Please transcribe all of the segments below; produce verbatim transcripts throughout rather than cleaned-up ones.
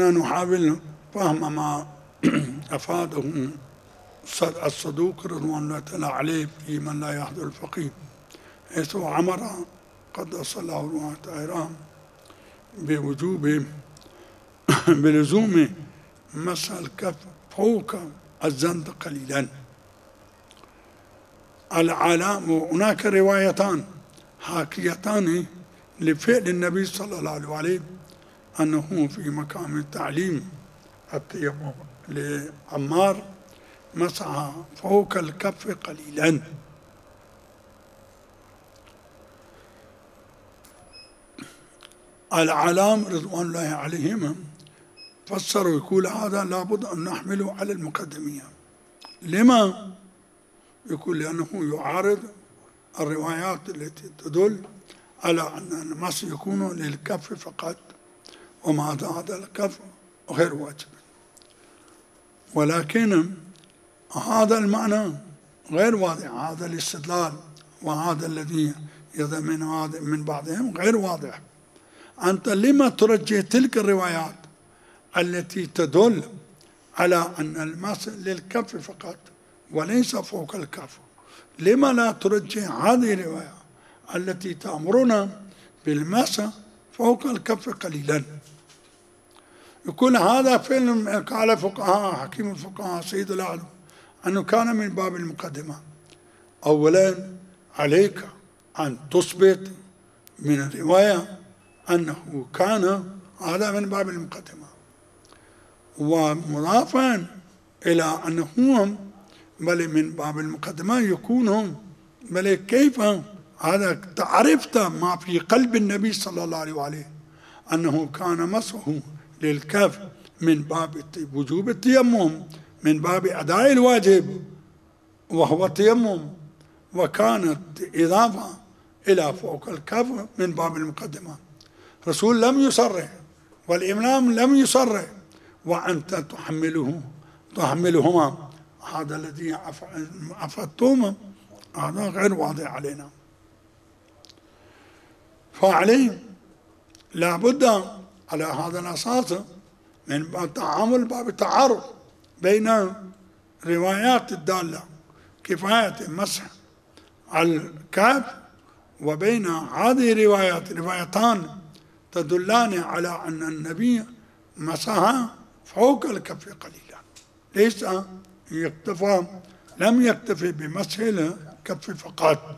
أننا نحاول فهم ما أفاده الصدوق رضوان الله تعالى عليه في من لا يحضر الفقيه، حيث أمر قدس الله روحه الطاهرة بوجوب بلزوم مسح الكف فوق الزند قليلا. العلام هناك روايتان حاكيتان لفعل النبي صلى الله عليه وسلم أنه في مقام التعليم التيمم لعمار مسح فوق الكف قليلا. العلام رضوان الله عليهم فسروا يقول هذا لابد أن نحمله على المقدمية. لما؟ يقول لأنه يعارض الروايات التي تدل على أن المسح يكون للكف فقط، ومع هذا الكف غير واجب. ولكن هذا المعنى غير واضح، هذا الاستدلال وهذا الذي يذهب من من بعضهم غير واضح. أنت لما ترجح تلك الروايات التي تدل على أن المسح للكف فقط وليس فوق الكف؟ لما لا ترجح هذه الرواية التي تأمرنا بالمسح فوق الكف قليلا؟ يقول هذا فعل قال فقهاء حكيم الفقهاء سيد العالم أنه كان من باب المقدمة. أولا عليك أن تثبت من الرواية أنه كان هذا من باب المقدمة، ومضافا إلى أنهم بل من باب المقدمة يكونهم بل كيف هذا تعرفت ما في قلب النبي صلى الله عليه وآله أنه كان مسحه للكف من باب وجوب التيمم، من باب أداء الواجب وهو التيمم، وكانت إضافة إلى فوق الكف من باب المقدمة. رسول لم يصرح والإمام لم يصرح وأنت تحمله تحملهما، هذا الذي أفدتهما هذا غير واضح علينا. فعليه لابد على هذا الأساس من تعامل باب التعارض بين روايات الدالة كفاية مسح الكف وبين هذه الروايات روايتان تدلان على أن النبي مسح فوق الكف قليلا، ليس يكتفى لم يكتفي بمسح الكف فقط.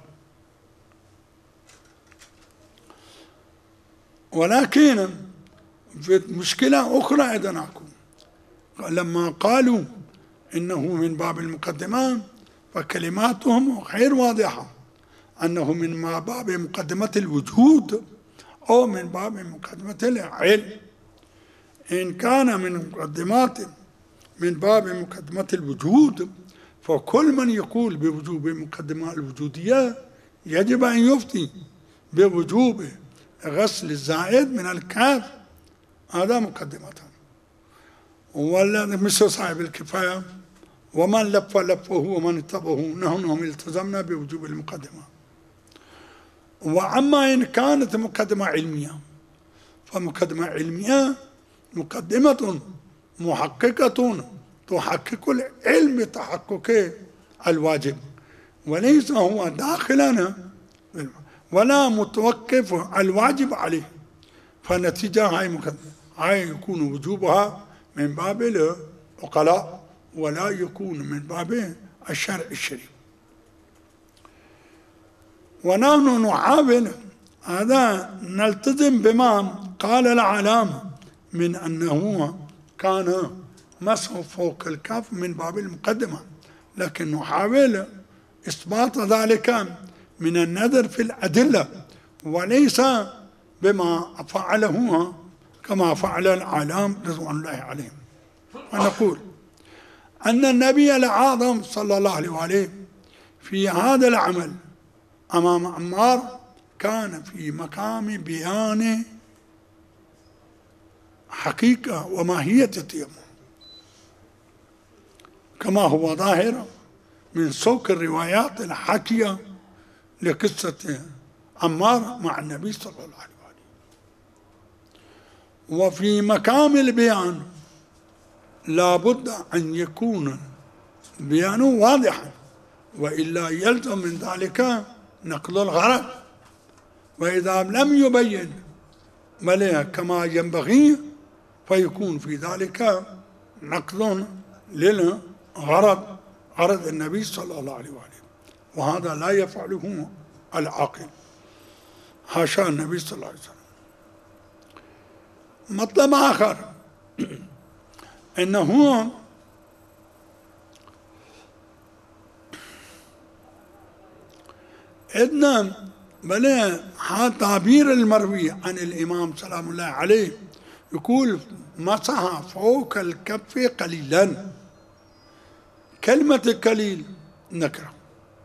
ولكن في مشكلة أخرى أيضا أكون لما قالوا إنه من باب المقدمة فكلماتهم غير واضحة، أنه من باب مقدمة الوجود أو من باب مقدمة العلم. إن كان من مقدمات من باب مقدمة الوجود فكل من يقول بوجوب مقدمة الوجودية يجب أن يفتي بوجوب غسل الزائد من الكاف، هذا مقدمة. ولا مثل صاحب الكفاية ومن لف لفه ومن اتبعه نحن التزمنا بوجوب المقدمة. وأما إن كانت مقدمة علمية فمقدمة علمية مقدمة محققة تحقق العلم تحقق الواجب، وليس هو داخلنا ولا متوقف الواجب عليه. فالنتيجة هاي مقدمة هاي يكون وجوبها من باب العقلاء ولا يكون من باب الشرع الشريف. ونحن نحاول هذا نلتزم بما قال العلامة من أنه كان مسح فوق الكف من باب المقدمة، لكن نحاول إثبات ذلك من النظر في الأدلة وليس بما فعله كما فعل العلام رضوان الله عليهم. ونقول أن النبي الأعظم صلى الله عليه وآله في هذا العمل أمام عمار كان في مقام بيان حقيقة وماهية التيمم، كما هو ظاهر من سوق الروايات الحاكية لقصة عمار مع النبي صلى الله عليه وآله. وفي مقام البيان لابد أن يكون البيان واضحا، وإلا يلزم من ذلك نقل الغرض. وإذا لم يبين مليه كما ينبغي فيكون في ذلك نقض للغرض، غرض النبي صلى الله عليه وآله، وهذا لا يفعله العاقل، حاشا النبي صلى الله عليه وسلم. مطلب آخر أنه إذن بل تعبير المروي عن الإمام سلام الله عليه يقول مسح فوق الكف قليلا. كلمة قليل نكرة،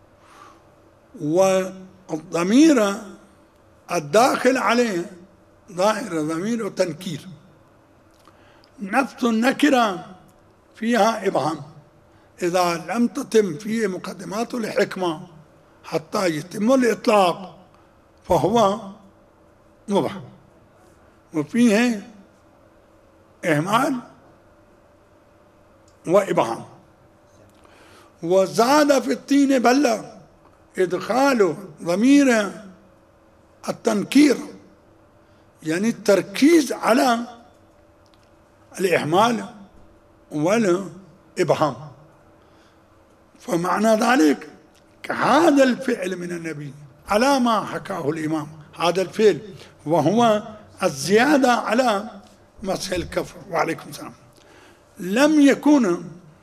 والضمير الداخل عليه ظاهر ضمير تنكير. نفس النكرة فيها إبهام إذا لم تتم فيه مقدمات الحكمة حتى يتم الإطلاق فهو مبهم، وفيه إهمال وإبهام. وزاد في الطين بلة إدخال ضمير التنكير، يعني التركيز على الإهمال والإبهام. فمعنى ذلك هذا الفعل من النبي على ما حكاه الإمام، هذا الفعل وهو الزيادة على مسح الكف، وعليكم السلام، لم يكن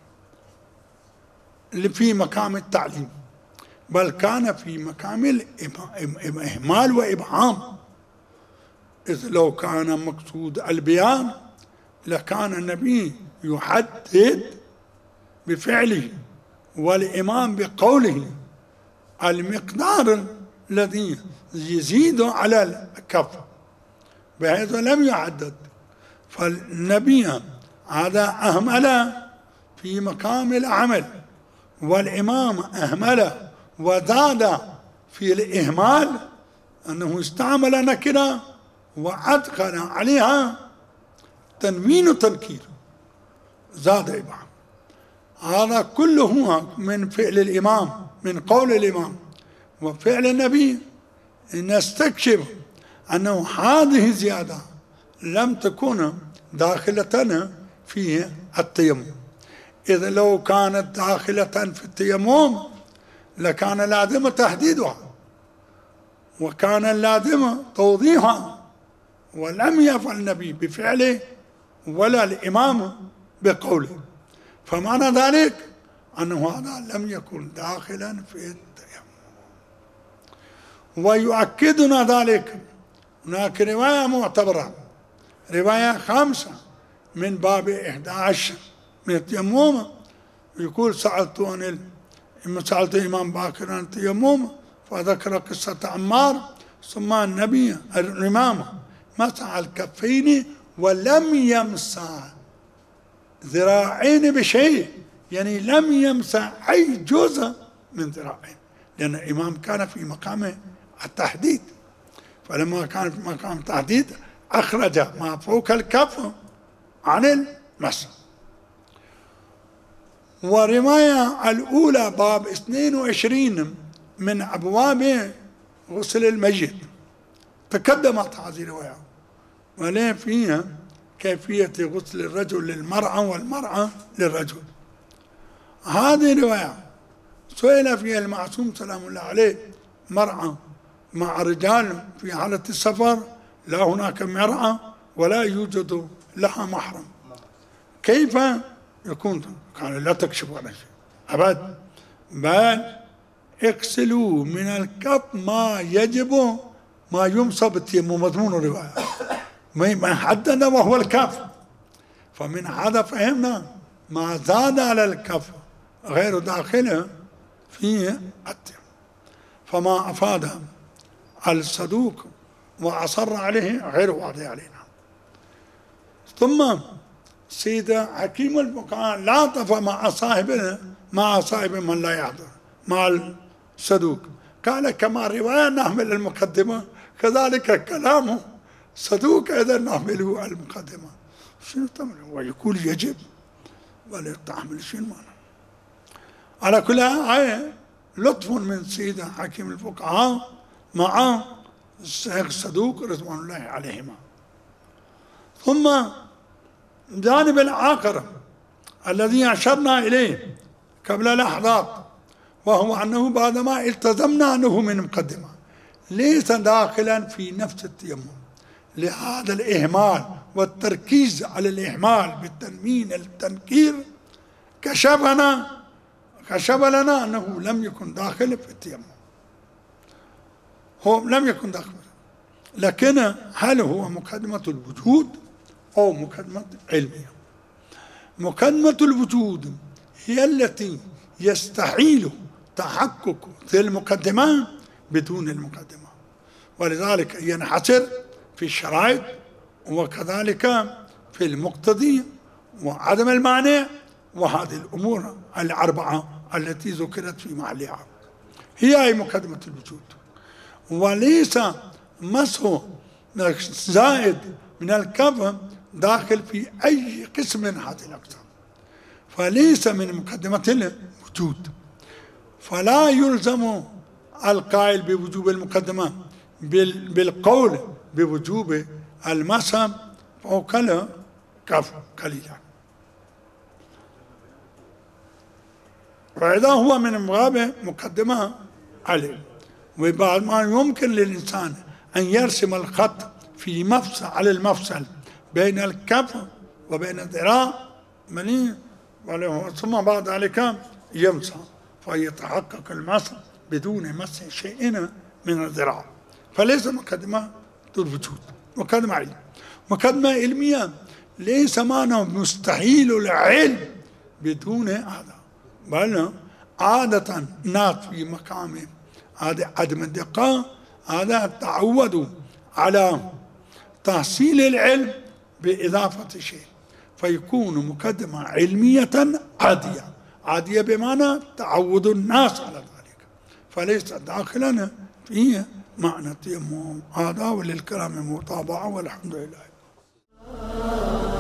في مقام التعليم، بل كان في مقام الإهمال وإبهام. إذ لو كان مقصود البيان لكان النبي يحدد بفعله والإمام بقوله المقدار الذي يزيد على الكف، بحيث لم يعدد. فالنبي هذا أهمل في مقام العمل، والإمام أهمل وزاد في الإهمال أنه استعمل نكرة وأدخل عليها تنوين تنكير، زاد إبهام. هذا كله من فعل الإمام، من قول الإمام وفعل النبي. نستكشف أنه هذه الزيادة لم تكن داخلة في التيمم، إذا لو كانت داخلة في التيمم لكان لازم تحديدها وكان لازم توضيحها، ولم يفعل النبي بفعله ولا الإمام بقوله. فمعنى ذلك أنه هذا لم يكن داخلا في التيمم. ويؤكدنا ذلك هناك رواية معتبرة، رواية خامسة من باب إحدى عشر من التيمم، يقول سألت عن سألت الإمام باكر عن التيمم فذكر قصة عمار، ثم النبي الإمام مسح الكفين ولم يمسح ذراعين بشيء، يعني لم يمسح أي جزء من ذراعين، لأن الإمام كان في مقام التحديد. فلما كان في مقام التحديد أخرج ما فوق الكف عن المسح. ورواية الأولى باب اثنين وعشرين من أبواب غسل الميت تقدمت هذه الرواية، وليه فيها كيفية غسل الرجل للمرأة والمرأة للرجل. هذه الرواية سئل فيها المعصوم سلام الله عليه مرأة مع رجال في حالة السفر، لا هناك مرأة ولا يوجد لها محرم، كيف يكون؟ قال لا تكشفوا على شيء أبد، بل اغسلوا من الكف ما يجب ما يمسى بالتيمم. مضمون الرواية ما حدد وهو الكف، فمن هذا فهمنا ما زاد على الكف غير داخله في التيمم. فما أفاد الصدوق وأصر عليه غير واضح علينا. ثم سيد حكيم الفقهاء لاطف مع صاحبنا مع صاحب من لا يحضر مع الصدوق، قال كما رواية نحمل المقدمة كذلك كلامه صدوق أيضا نعمله على المقدمة. شنو تعمل؟ ويقول يجب ولا تعمل شنو معنى. على كل آية لطف من سيدنا حكيم الفقهاء مع الشيخ الصدوق رضوان الله عليهما. ثم الجانب الآخر الذي أشرنا إليه قبل لحظات، وهو أنه بعدما التزمنا أنه من مقدمة ليس داخلا في نفس التيمم، لهذا الإهمال والتركيز على الإهمال بالتنمين التنكير كشفنا كشف لنا أنه لم يكن داخل في التيمم، هو لم يكن داخل. لكن هل هو مقدمة الوجود أو مقدمة علمية؟ مقدمة الوجود هي التي يستحيل تحقق في المقدمة بدون المقدمة، ولذلك ينحصر في الشرائط وكذلك في المقتضي وعدم المانع، وهذه الأمور الأربعة التي ذكرت في محلها هي مقدمة الوجود، وليس مسح زائد من الكف داخل في أي قسم من هذه الأقسام، فليس من مقدمة الوجود. فلا يلزم القائل بوجوب المقدمة بالقول بوجوب المسح فوق الكف قليلا. فإذا هو من باب مقدمة عليه، وبعد ما يمكن للإنسان أن يرسم الخط في مفصل على المفصل بين الكف وبين الذراع مني، ثم بعد ذلك يمسح فيتحقق المسح بدون مسح شيء من الذراع، فليس مقدمة الوجود، مقدمة علمية. مقدمة علمية ليس معنى مستحيل العلم بدون هذا، بل عادة الناس في مقام هذا عدم الدقة هذا تعودوا على تحصيل العلم بإضافة شيء، فيكون مقدمة علمية عادية، عادية بمعنى تعود الناس على ذلك، فليس داخلا في معنى التيمم. هذا وللكلام متابعة والحمد لله.